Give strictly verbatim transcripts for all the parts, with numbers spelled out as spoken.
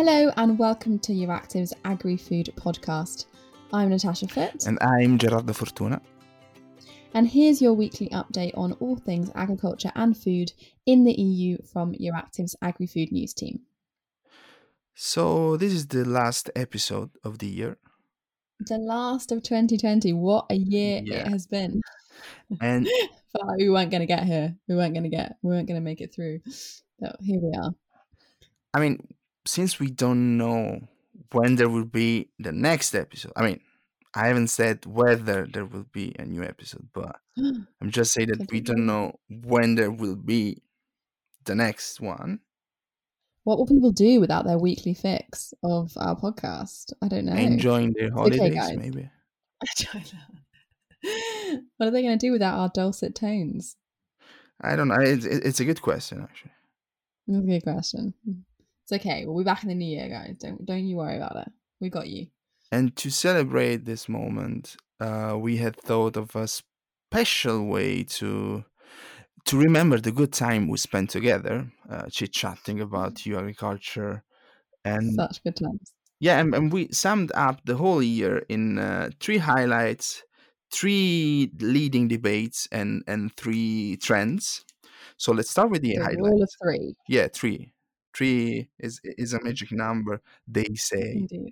Hello and welcome to Euractiv's Agri-Food podcast. I'm Natasha Foote. And I'm Gerardo Fortuna. And here's your weekly update on all things agriculture and food in the E U from Euractiv's Agri-Food news team. So this is the last episode of the year. The last of twenty twenty. What a year Yeah. it has been. And Felt like we weren't going to get here. We weren't going to get, we weren't going to make it through. But here we are. I mean, since we don't know when there will be the next episode, I mean, I haven't said whether there will be a new episode, but I'm just saying that we don't know when there will be the next one. What will people do without their weekly fix of our podcast? I don't know. Enjoying their holidays, okay, guys. maybe. What are they going to do without our dulcet tones? I don't know. It's, it's a good question, actually. That's a good question. It's okay. We'll be back in the new year, guys. Don't don't you worry about it. We got you. And to celebrate this moment, uh, we had thought of a special way to to remember the good time we spent together, uh, chit-chatting about E U agriculture. And such good times. Yeah, and, and we summed up the whole year in uh, three highlights, three leading debates, and, and three trends. So let's start with the The highlights. rule of three. Yeah, three. Three is is a magic number, they say. Indeed.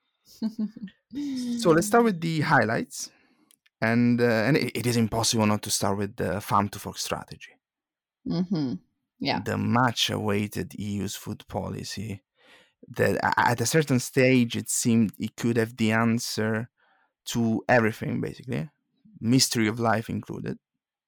So let's start with the highlights. And uh, and it, it is impossible not to start with the farm to fork strategy. Mm-hmm. Yeah. The much awaited E U's food policy that at a certain stage it seemed it could have the answer to everything, basically, mystery of life included.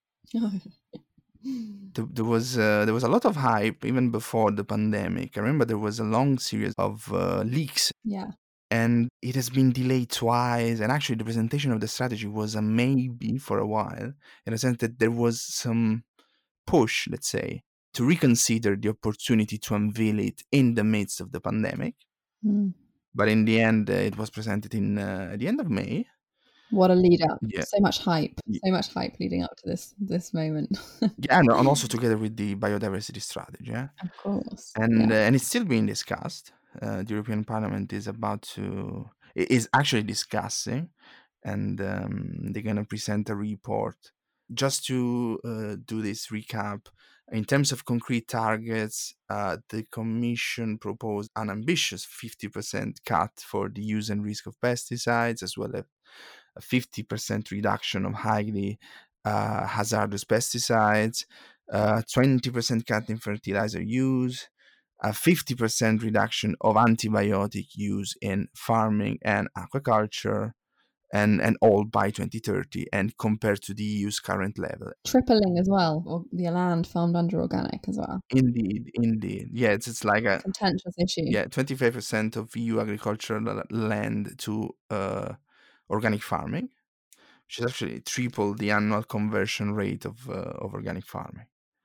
there, there was uh, there was a lot of hype even before the pandemic. I remember there was a long series of uh, leaks. Yeah. And it has been delayed twice. And actually, the presentation of the strategy was a maybe for a while, in a sense that there was some push, let's say, to reconsider the opportunity to unveil it in the midst of the pandemic. Mm. But in the end, uh, it was presented in uh, at the end of May. What a lead up. Yeah. So much hype. Yeah. So much hype leading up to this this moment. Yeah, and, and also together with the biodiversity strategy. Yeah? Of course. And, yeah. uh, and it's still being discussed. Uh, the European Parliament is about to, is actually discussing, and um, they're going to present a report. Just to uh, do this recap, in terms of concrete targets, uh, the Commission proposed an ambitious fifty percent cut for the use and risk of pesticides, as well as a fifty percent reduction of highly uh, hazardous pesticides, uh, twenty percent cut in fertilizer use, a fifty percent reduction of antibiotic use in farming and aquaculture, and, and all by twenty thirty, and compared to the E U's current level. Tripling as well, or the land farmed under organic as well. Indeed, indeed. Yeah, it's, it's like a contentious issue. Yeah, twenty-five percent of E U agricultural land to uh, organic farming, which is actually triple the annual conversion rate of, uh, of organic farming.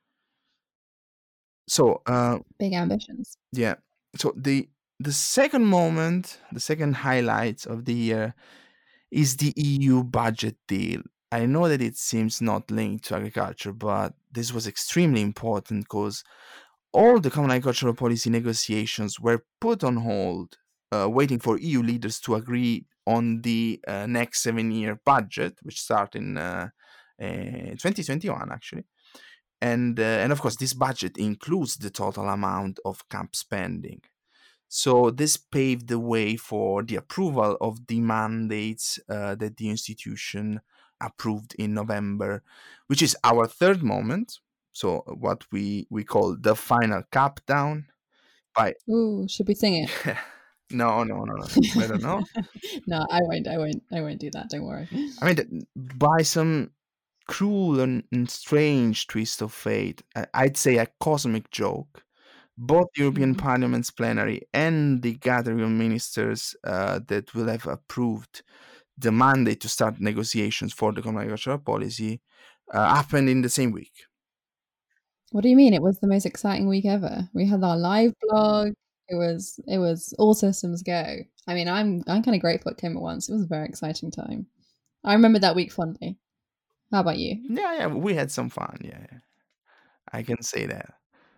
So uh, big ambitions. Yeah. So the the second moment, the second highlight of the year is the E U budget deal. I know that it seems not linked to agriculture, but this was extremely important because all the common agricultural policy negotiations were put on hold, uh, waiting for E U leaders to agree on the uh, next seven-year budget, which starts in uh, uh, twenty twenty-one, actually. And, uh, and of course, this budget includes the total amount of C A P spending. So this paved the way for the approval of the mandates uh, that the institution approved in November, which is our third moment. So what we, we call the final cap down. By Ooh, should we sing it? no, no, no, no. I don't know. No, I won't. I won't. I won't do that. Don't worry. I mean, by some cruel and, and strange twist of fate, I'd say a cosmic joke, both the European mm-hmm. Parliament's plenary and the gathering of ministers uh, that will have approved the mandate to start negotiations for the common agricultural policy uh, happened in the same week. What do you mean? It was the most exciting week ever. We had our live blog. It was it was all systems go. I mean, I'm I'm kind of grateful it came at once. It was a very exciting time. I remember that week fondly. How about you? Yeah, yeah, we had some fun. Yeah, yeah. I can say that.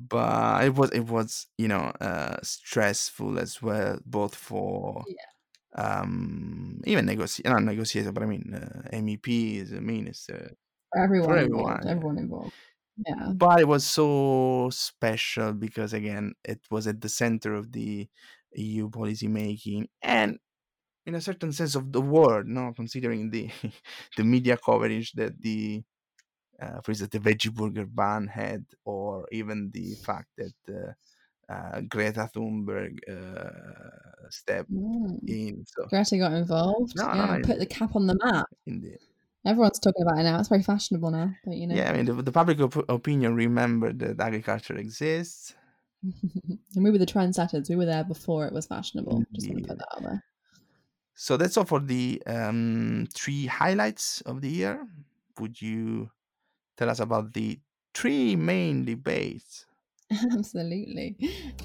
but it was it was you know uh, stressful as well, both for Yeah, um, even negotiate not negotiator, but I mean uh, M E Ps, minister, for for everyone involved, everyone. Yeah. everyone involved. Yeah. But it was so special because again, it was at the center of the E U policy making, and in a certain sense of the world, no, considering the the media coverage that the uh, for instance the veggie burger ban had, or even the fact that uh, uh, Greta Thunberg uh, stepped Mm. in. So Greta got involved. no, no, no, Yeah, put the indeed, cap on the map. indeed. Everyone's talking about it now. It's very fashionable now, but you know. Yeah, I mean the, the public op- opinion remembered that agriculture exists. And we were the trendsetters. We were there before it was fashionable. Just want to put Indeed. that out there. So that's all for the um, three highlights of the year. Would you tell us about the three main debates? Absolutely.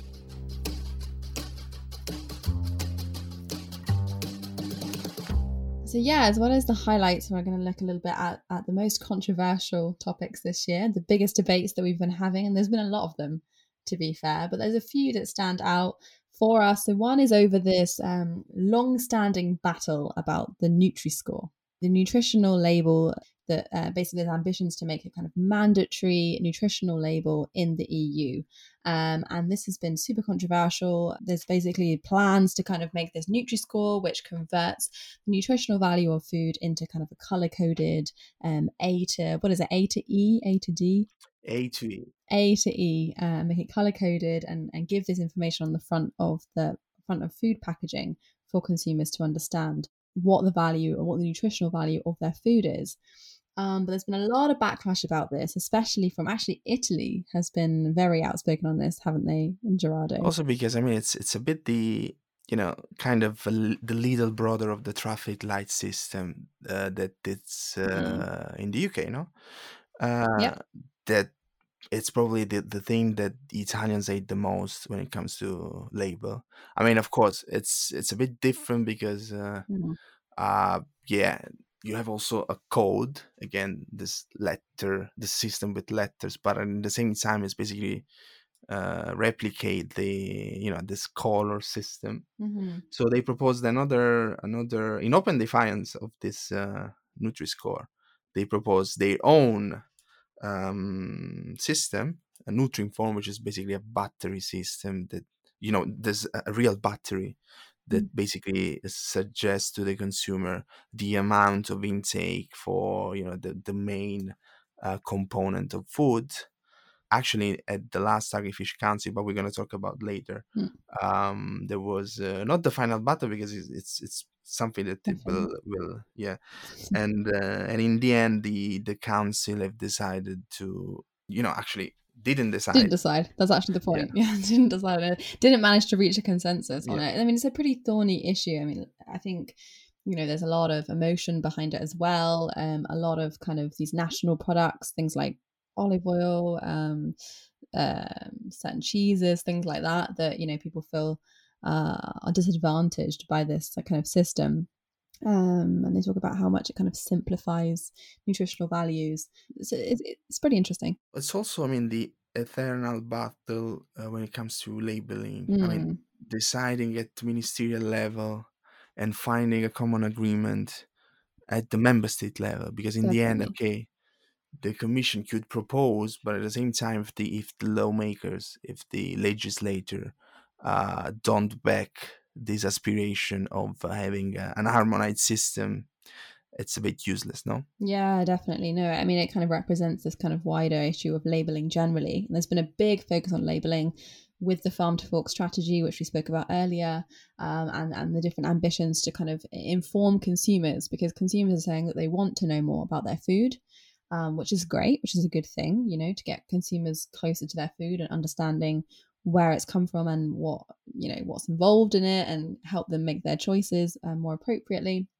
So yeah, as well as the highlights, we're going to look a little bit at, at the most controversial topics this year, the biggest debates that we've been having, and there's been a lot of them, to be fair, but there's a few that stand out for us. So one is over this um, long-standing battle about the Nutri-Score, the nutritional label that uh, basically has ambitions to make a kind of mandatory nutritional label in the E U. Um, and this has been super controversial. There's basically plans to kind of make this Nutri-Score, which converts the nutritional value of food into kind of a color-coded um, A to, what is it, A to E, A to D? A to E. A to E, uh, make it color coded and, and give this information on the front of the front of food packaging for consumers to understand what the value or what the nutritional value of their food is. Um, but there's been a lot of backlash about this, especially from actually Italy has been very outspoken on this, haven't they, Gerardo? Also because I mean it's it's a bit the you know kind of a l- the little brother of the traffic light system uh, that it's Mm. uh, in the U K, no? Uh, Yep. that it's probably the, the thing that the Italians hate the most when it comes to label. I mean, of course, it's it's a bit different because uh, Mm. uh, yeah, you have also a code again, this letter, the system with letters, but at the same time, it's basically uh, replicate the you know this color system. Mm-hmm. So they proposed another another in open defiance of this uh, Nutri-Score. They proposed their own um, system, a Nutri-Inform, which is basically a battery system that you know there's a a real battery that basically suggests to the consumer the amount of intake for you know the the main uh, component of food. Actually, at the last Agrifish Council, but we're going to talk about later, Mm. um, there was uh, not the final battle because it's it's, it's something that it Definitely will not. will yeah, and uh, and in the end, the the council have decided to you know actually didn't Didn't decide. decide. That's actually the Yeah, point. Yeah, didn't decide. on it. Didn't manage to reach a consensus on yeah. it. I mean, it's a pretty thorny issue. I mean, I think you know there's a lot of emotion behind it as well. Um, a lot of kind of these national products, things like olive oil, um, um, certain cheeses, things like that, that you know people feel uh, are disadvantaged by this kind of system. Um, and they talk about how much it kind of simplifies nutritional values. So it's, it's pretty interesting. It's also, I mean, the eternal battle uh, when it comes to labeling. I mean, Mm, deciding at ministerial level and finding a common agreement at the member state level, because in the end, definitely. okay, the commission could propose, but at the same time, if the if the lawmakers, if the legislator uh, don't back this aspiration of having uh, an harmonized system, it's a bit useless, no? Yeah, definitely. No, I mean, it kind of represents this kind of wider issue of labeling generally. And there's been a big focus on labeling with the farm to fork strategy, which we spoke about earlier, um, and, and the different ambitions to kind of inform consumers because consumers are saying that they want to know more about their food, um, which is great, which is a good thing, you know, to get consumers closer to their food and understanding where it's come from and what, you know, what's involved in it and help them make their choices uh, more appropriately.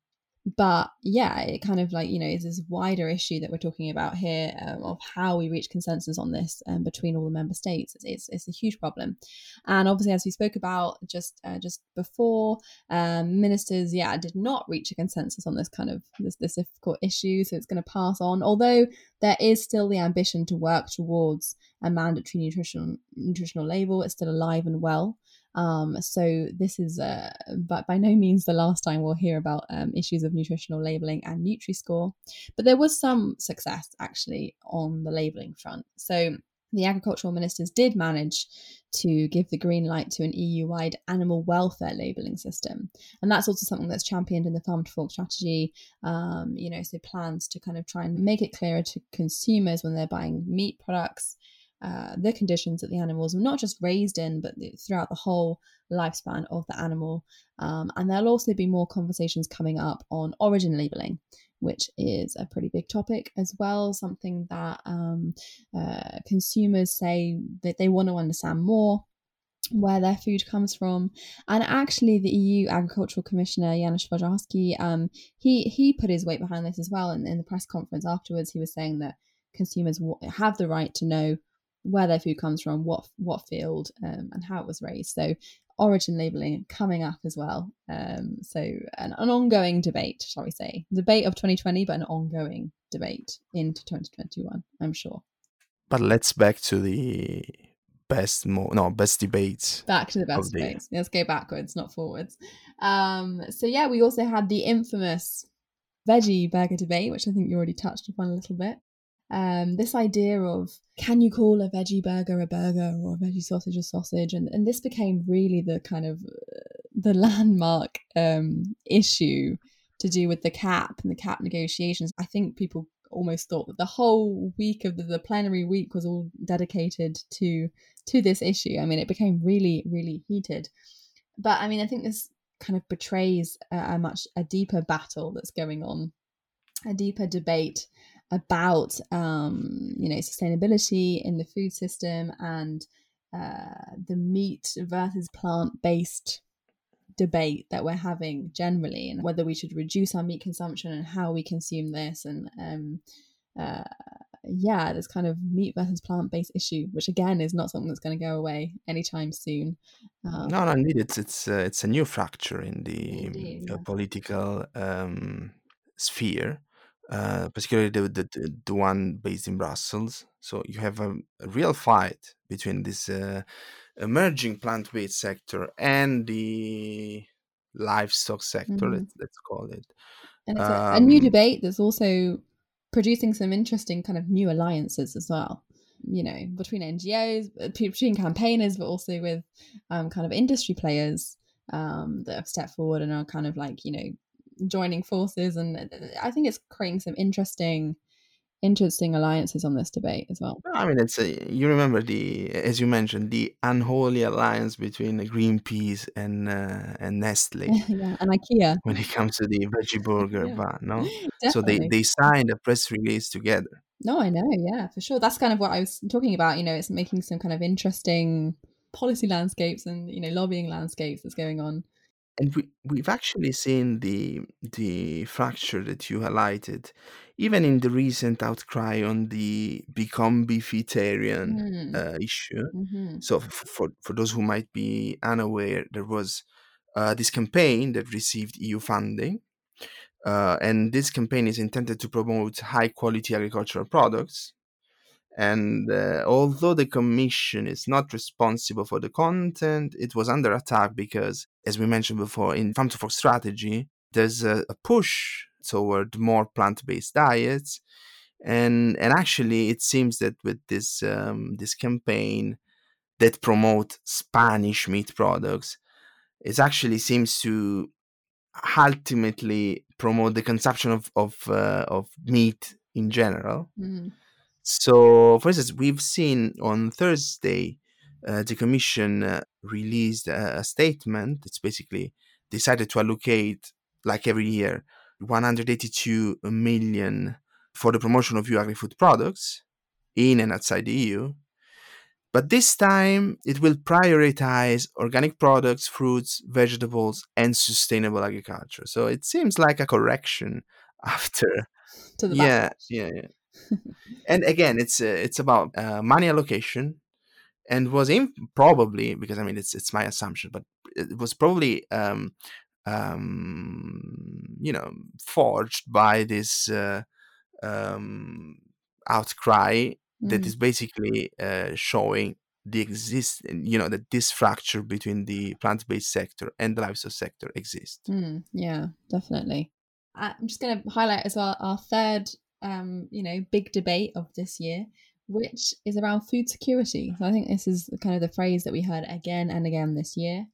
But yeah, it kind of like, you know, is this wider issue that we're talking about here, um, of how we reach consensus on this um, between all the member states. It's, it's, it's a huge problem. And obviously, as we spoke about just uh, just before, um, ministers, yeah, did not reach a consensus on this kind of this, this difficult issue. So it's going to pass on, although there is still the ambition to work towards a mandatory nutritional nutritional label. It's still alive and well. Um, so this is, uh, but by no means the last time we'll hear about um, issues of nutritional labeling and Nutri-Score. But there was some success actually on the labeling front. So the agricultural ministers did manage to give the green light to an E U-wide animal welfare labeling system, and that's also something that's championed in the Farm to Fork strategy. Um, you know, so plans to kind of try and make it clearer to consumers when they're buying meat products, uh, the conditions that the animals were not just raised in, but throughout the whole lifespan of the animal. Um, and there'll also be more conversations coming up on origin labeling, which is a pretty big topic as well, something that um, uh, consumers say that they want to understand more where their food comes from. And actually the E U Agricultural Commissioner Janusz Wojciechowski, um, he he put his weight behind this as well. And in the press conference afterwards, he was saying that consumers have the right to know where their food comes from, what what field, um, and how it was raised. So origin labeling coming up as well. Um, so an, an ongoing debate, shall we say, debate of twenty twenty, but an ongoing debate into twenty twenty-one, I'm sure. But let's back to the best mo no best debates. Back to the best debates. Let's go backwards, not forwards. Um, so yeah, we also had the infamous veggie burger debate, which I think you already touched upon a little bit. Um, this idea of, can you call a veggie burger a burger or a veggie sausage a sausage? And, and this became really the kind of uh, the landmark um, issue to do with the C A P and the C A P negotiations. I think people almost thought that the whole week of the, the plenary week was all dedicated to to this issue. I mean, it became really, really heated. But I mean, I think this kind of betrays a, a much a deeper battle that's going on, a deeper debate about um, you know, sustainability in the food system and uh, the meat versus plant-based debate that we're having generally, and whether we should reduce our meat consumption and how we consume this. And um, uh, yeah, this kind of meat versus plant-based issue, which again is not something that's going to go away anytime soon. Um, no, no, indeed, it's it's uh, it's a new fracture in the indeed, uh, yeah. political um, sphere. Uh, particularly the, the the one based in Brussels. So you have a, a real fight between this uh, emerging plant-based sector and the livestock sector. Mm-hmm. Let's let's call it. And it's um, a, a new debate that's also producing some interesting kind of new alliances as well. You know, between N G Os, between campaigners, but also with um, kind of industry players um, that have stepped forward and are kind of like, you know, joining forces. And I think it's creating some interesting interesting alliances on this debate as well. I mean, it's a, you remember the, as you mentioned, the unholy alliance between Greenpeace and uh, and Nestle. Yeah, and IKEA When it comes to the veggie burger yeah, ban, no? definitely. So they they signed a press release together. No, I know, yeah, for sure. That's kind of what I was talking about. You know, it's making some kind of interesting policy landscapes and, you know, lobbying landscapes that's going on. And we we've actually seen the the fracture that you highlighted, even in the recent outcry on the become beefitarian Mm. uh, issue. Mm-hmm. So f- for for those who might be unaware, there was uh, this campaign that received E U funding, uh, and this campaign is intended to promote high quality agricultural products. And uh, although the commission is not responsible for the content, it was under attack because, as we mentioned before, in Farm to Fork strategy, there's a, a push toward more plant-based diets, and and actually, it seems that with this um, this campaign that promote Spanish meat products, it actually seems to ultimately promote the consumption of of, uh, of meat in general. Mm-hmm. So, for instance, we've seen on Thursday, uh, the Commission uh, released a, a statement. It's basically decided to allocate, like every year, one hundred eighty-two million for the promotion of new agri-food products in and outside the E U. But this time it will prioritize organic products, fruits, vegetables, and sustainable agriculture. So it seems like a correction after. To the Yeah, backlash. yeah, yeah. And again, it's uh, it's about uh, money allocation, and was in probably, because I mean it's it's my assumption, but it was probably um, um, you know forged by this uh, um, outcry that Mm. is basically uh, showing the exist you know that this fracture between the plant-based sector and the livestock sector exists. Mm, yeah, definitely. I- I'm just going to highlight as well our third, um, you know, big debate of this year, which is around food security. So I think this is kind of the phrase that we heard again and again this year.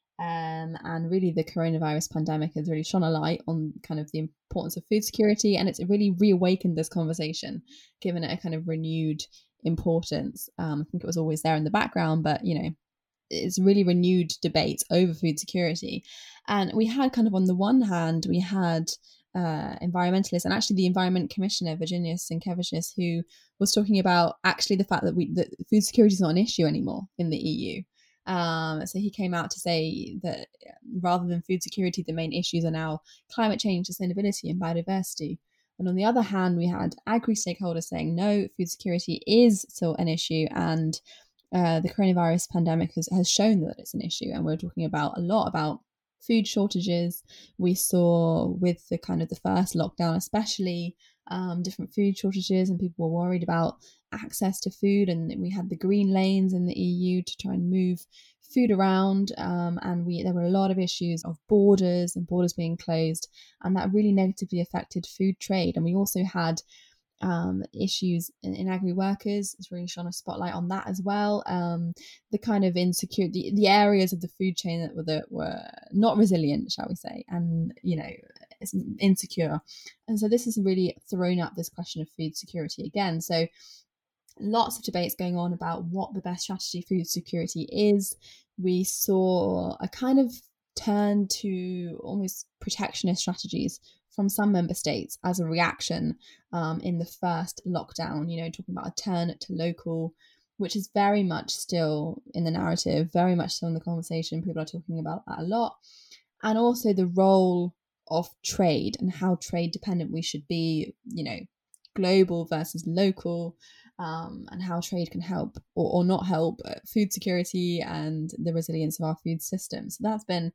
Um, and really, the coronavirus pandemic has really shone a light on kind of the importance of food security, and it's really reawakened this conversation, given it a kind of renewed importance. Um, I think it was always there in the background, but you know, it's really renewed debate over food security. And we had kind of on the one hand, we had uh, environmentalists, and actually the Environment Commissioner, Virginia Sinkevicius, who was talking about actually the fact that we that food security is not an issue anymore in the E U. Um, so he came out to say that rather than food security, the main issues are now climate change, sustainability, and biodiversity. And on the other hand, we had agri stakeholders saying no, food security is still an issue, and uh, the coronavirus pandemic has, has shown that it's an issue. And we're talking about a lot about food shortages. We saw with the kind of the first lockdown, especially um, different food shortages, and people were worried about access to food. And we had the green lanes in the E U to try and move food around. Um, and we there were a lot of issues of borders and borders being closed, and that really negatively affected food trade. And we also had um, issues in, in agri workers. It's really shone a spotlight on that as well. Um, the kind of insecure, the, the areas of the food chain that were that were not resilient, shall we say, and you know, it's insecure. And so this has really thrown up this question of food security again. So lots of debates going on about what the best strategy for food security is. We saw a kind of turn to almost protectionist strategies from some member states as a reaction um, in the first lockdown, you know, talking about a turn to local, which is very much still in the narrative, very much still in the conversation. People are talking about that a lot. And also the role of trade and how trade dependent we should be, you know, global versus local, um, and how trade can help or, or not help uh, food security and the resilience of our food system. So that's been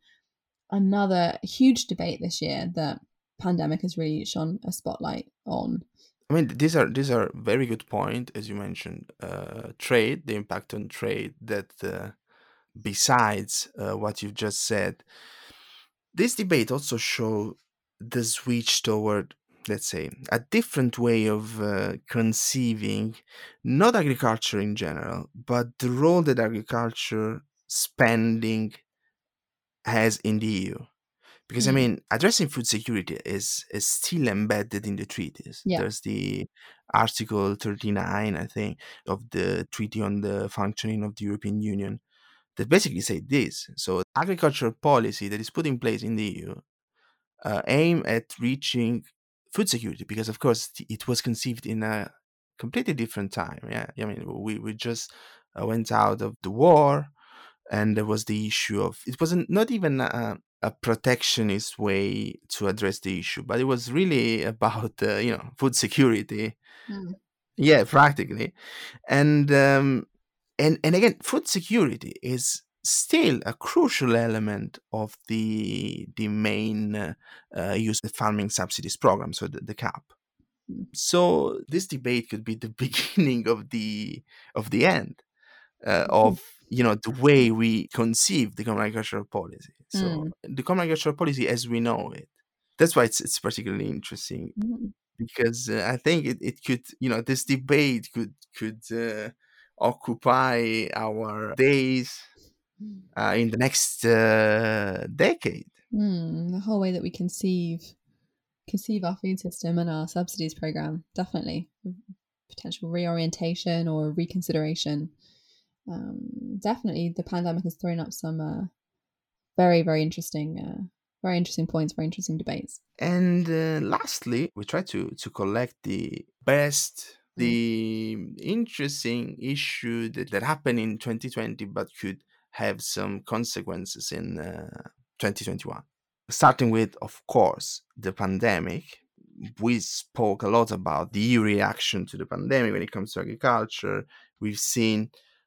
another huge debate this year that pandemic has really shone a spotlight on. I mean, these are these are very good point, as you mentioned. Uh, trade, the impact on trade. That uh, besides uh, what you've just said, this debate also show the switch toward, let's say, a different way of uh, conceiving not agriculture in general, but the role that agriculture spending has in the E U. Because I Mm, mean, addressing food security is is still embedded in the treaties. yeah. There's the Article thirty-nine, I think, of the Treaty on the Functioning of the European Union that basically say this. So agricultural policy that is put in place in the E U uh, aim at reaching food security, because of course t- it was conceived in a completely different time. Yeah, I mean, we we just uh, went out of the war, and there was the issue of, it wasn't not even a, a protectionist way to address the issue, but it was really about uh, you know food security. Mm, Yeah, practically. And um, and and again, food security is still a crucial element of the the main uh, uh, use farming subsidies program, so the, the cap. mm, So this debate could be the beginning of the of the end uh, mm, of you know the way we conceive the common agricultural policy. So mm, the common agricultural policy as we know it. That's why it's it's particularly interesting, mm. because uh, I think it, it could, you know this debate could could uh, occupy our days uh, in the next uh, decade. Mm, the whole way that we conceive conceive our food system and our subsidies program, definitely potential reorientation or reconsideration. Um, definitely, the pandemic has thrown up some uh, very, very interesting, uh, very interesting points, very interesting debates. And uh, lastly, we try to to collect the best Mm. the interesting issue that, that happened in twenty twenty but could have some consequences in uh, twenty twenty-one. Starting with, of course, the pandemic. We spoke a lot about the E U reaction to the pandemic when it comes to agriculture. We've seen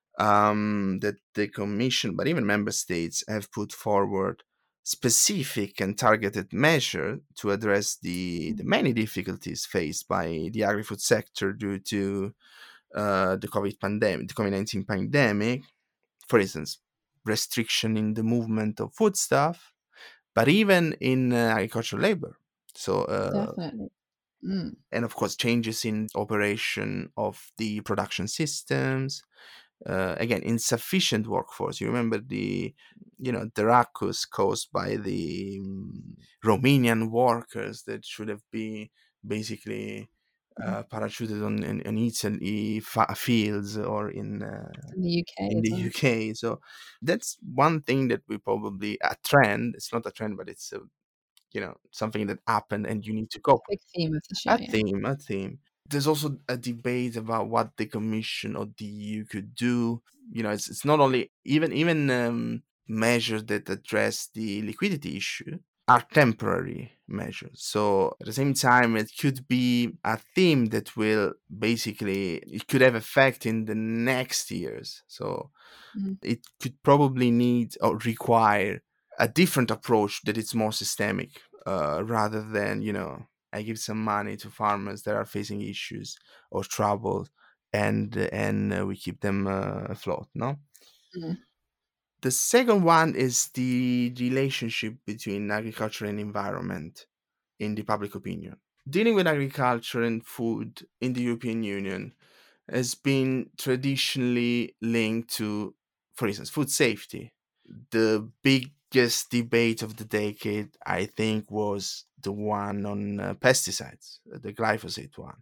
um, that the Commission, but even member states, have put forward specific and targeted measures to address the, the many difficulties faced by the agri-food sector due to uh, the COVID pandemic, the COVID nineteen pandemic. For instance, restriction in the movement of foodstuff, but even in uh, agricultural labor. So, uh, Definitely. Mm. and of course, changes in operation of the production systems. Uh, again, insufficient workforce. You remember the, you know, the ruckus caused by the um, Romanian workers that should have been basically Mm. uh, parachuted on in, in Italy fa- fields or in uh, In the U K in as the well. U K. So that's one thing that we probably a trend. It's not a trend, but it's a, you know, something that happened and you need to cope with. Big theme of the show, A yeah. theme, a theme. There's also a debate about what the Commission or the E U could do. You know, it's it's not only even even um, measures that address the liquidity issue are temporary measures. So at the same time, it could be a theme that will basically it could have effect in the next years. So Mm. it could probably need or require a different approach that is more systemic uh, rather than, you know, I give some money to farmers that are facing issues or trouble, and and uh, we keep them uh, afloat. No. Mm. The second one is the relationship between agriculture and environment in the public opinion. Dealing with agriculture and food in the European Union has been traditionally linked to, for instance, food safety. The biggest debate of the decade, I think, was the one on uh, pesticides, the glyphosate one,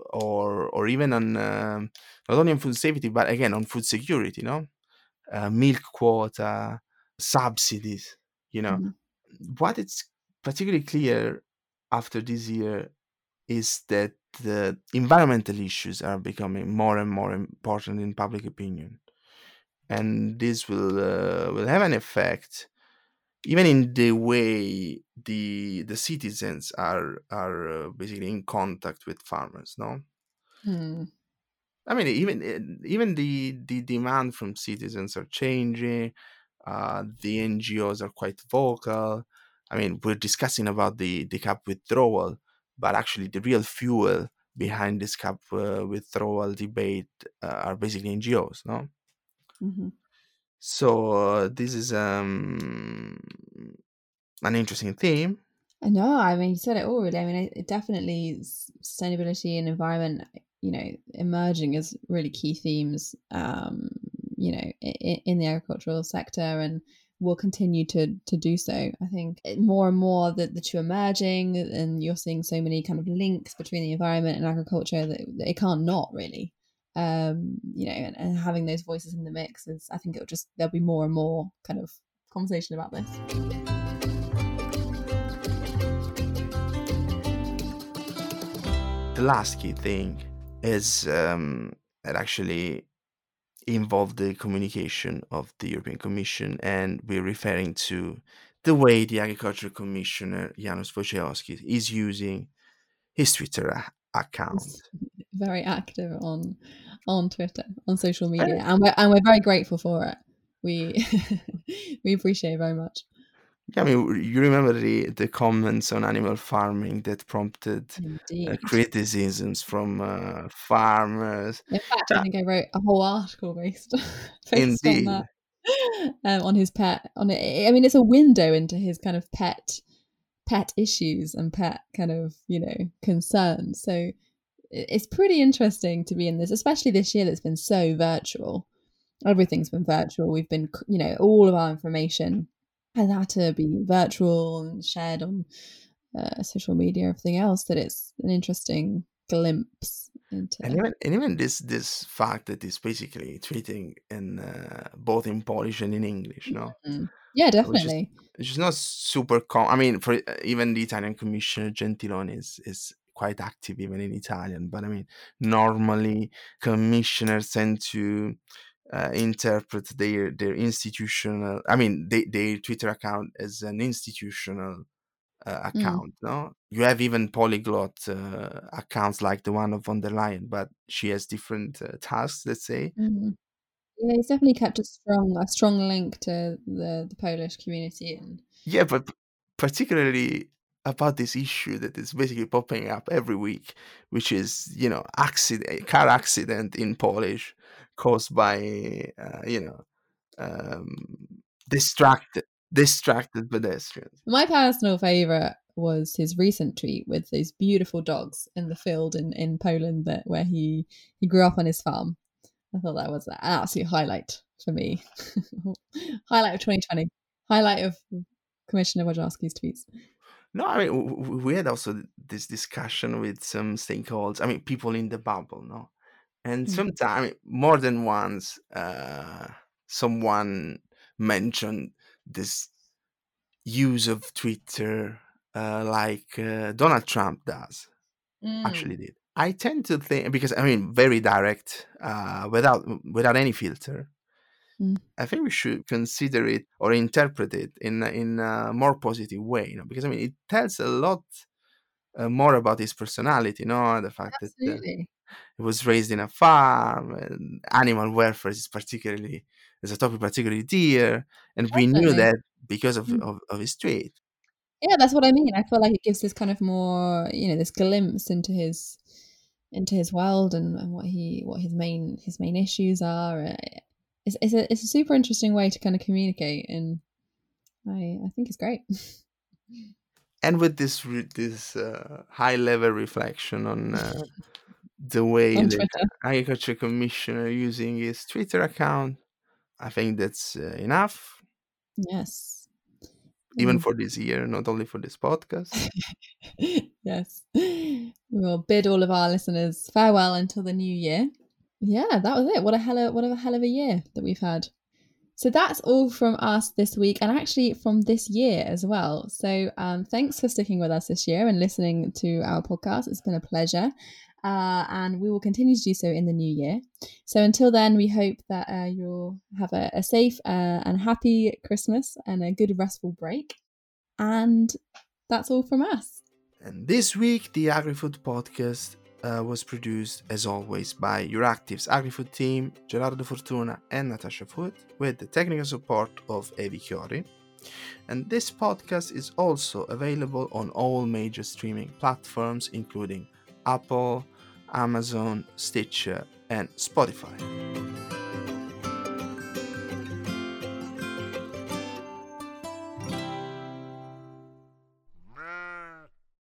or or even on um, not only on food safety, but again on food security. No, uh, milk quota, subsidies. You know, Mhm. what it's particularly clear after this year is that the environmental issues are becoming more and more important in public opinion, and this will uh, will have an effect even in the way the the citizens are are uh, basically in contact with farmers. No, Mm. I mean, even uh, even the the demand from citizens are changing. Uh, the N G Os are quite vocal. I mean, we're discussing about the the cap withdrawal, but actually, the real fuel behind this cap uh, withdrawal debate uh, are basically N G Os. No, Mhm. so uh, this is um an interesting theme. I know. I mean, you said it all, really. I mean, it, it definitely s- sustainability and environment, you know, emerging as really key themes, um, you know, in, in the agricultural sector, and will continue to to do so. I think it- more and more that the two are merging, and you're seeing so many kind of links between the environment and agriculture that, that it can't not really. Um, you know, and, and having those voices in the mix is, I think it'll just there'll be more and more kind of conversation about this. The last key thing is um, it actually involved the communication of the European Commission, and we're referring to the way the Agriculture Commissioner Janusz Wojciechowski is using his Twitter a- account. Is very active on on Twitter, on social Uh, media, and we're and we're very grateful for it. We we appreciate it very much. Yeah, I mean, you remember the, the comments on animal farming that prompted uh, Indeed. criticisms from uh, farmers. In fact, I Yeah, think I wrote a whole article based based on that, indeed. um, on his pet. On it, I mean, it's a window into his kind of pet pet issues and pet kind of, you know, concerns. So i- it's pretty interesting to be in this, especially this year that's been so virtual. Everything's been virtual. We've been, c- you know, all of our information has had to be virtual and shared on uh, social media, everything else. That it's an interesting glimpse And into. even and even this this fact that it's basically tweeting in uh, both in Polish and in English, no, Mm. Yeah, which is definitely. which is not super com. I mean, for uh, even the Italian Commissioner Gentiloni is is quite active even in Italian. But I mean, normally commissioners tend to uh, interpret their their institutional, I mean, they, their Twitter account as an institutional uh, Mm. account. No, you have even polyglot uh, accounts like the one of von der Leyen, but she has different uh, tasks. Let's say. Mm. Yeah, he's definitely kept a strong a strong link to the the Polish community. And Yeah, but p- particularly about this issue that is basically popping up every week, which is, you know, accident, car accident in Polish caused by, uh, you know, um, distracted, distracted pedestrians. my personal favorite was his recent tweet with those beautiful dogs in the field in, in Poland that where he he grew up on his farm. I thought that was an absolute highlight for me. Highlight of twenty twenty. Highlight of Commissioner Wojciechowski's tweets. No, I mean, w- w- we had also this discussion with some stakeholders, I mean, people in the bubble, no? And Mm. sometimes, more than once, uh, someone mentioned this use of Twitter uh, like uh, Donald Trump does, Mm. actually did. I tend to think, because I mean, very direct, uh, without without any filter. Mm. I think we should consider it or interpret it in a- in a more positive way, you know, because I mean, it tells a lot uh, more about his personality, you know, the fact that uh, Absolutely. he was raised in a farm, and animal welfare is particularly is a topic particularly dear, and we knew Definitely. that because of Mm. of, of his tweet. Yeah, that's what I mean. I feel like it gives this kind of more, you know, this glimpse into his into his world and, and what he what his main his main issues are. Uh, It's it's a it's a super interesting way to kind of communicate, and I I think it's great. And with this re- this uh, high level reflection on uh, the way On the Twitter. agriculture commissioner using his Twitter account, I think that's uh, enough, Yes. even We'll for this year, not only for this podcast. yes. We will bid all of our listeners farewell until the new year. Yeah, that was it. What a hell of what a hell of a year that we've had. So that's all from us this week, and actually from this year as well. So um, thanks for sticking with us this year and listening to our podcast. It's been a pleasure. Uh, and we will continue to do so in the new year. So until then, we hope that uh, you'll have a, a safe uh, and happy Christmas and a good restful break. And that's all from us. And this week, the AgriFood podcast uh, was produced, as always, by Euractiv's AgriFood team, Gerardo Fortuna and Natasha Foot, with the technical support of Evi Chiori. And this podcast is also available on all major streaming platforms, including Apple, Amazon, Stitcher, and Spotify.